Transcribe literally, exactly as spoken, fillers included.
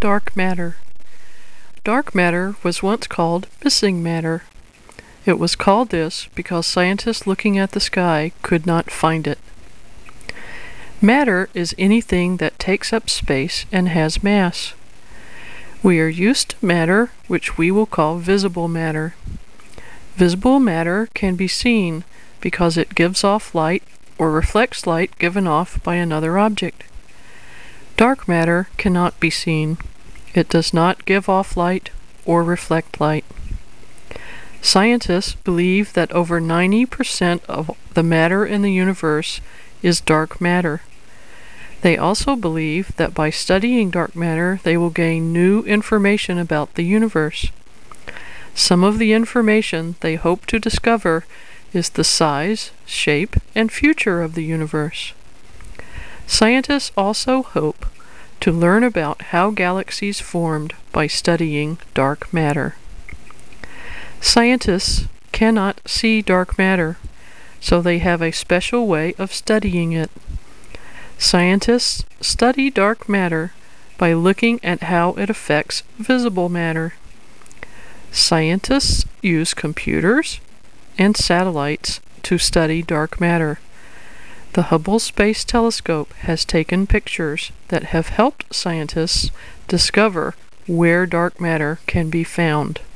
dark matter. Dark matter was once called missing matter. It was called this because scientists looking at the sky could not find it. Matter is anything that takes up space and has mass. We are used to matter, which we will call visible matter. Visible matter can be seen because it gives off light or reflects light given off by another object. Dark matter cannot be seen. It does not give off light or reflect light. Scientists believe that over ninety percent of the matter in the universe is dark matter. They also believe that by studying dark matter they will gain new information about the universe. Some of the information they hope to discover is the size, shape, and future of the universe. Scientists also hope to learn about how galaxies formed by studying dark matter. Scientists cannot see dark matter, so they have a special way of studying it. Scientists study dark matter by looking at how it affects visible matter. Scientists use computers and satellites to study dark matter. The Hubble Space Telescope has taken pictures that have helped scientists discover where dark matter can be found.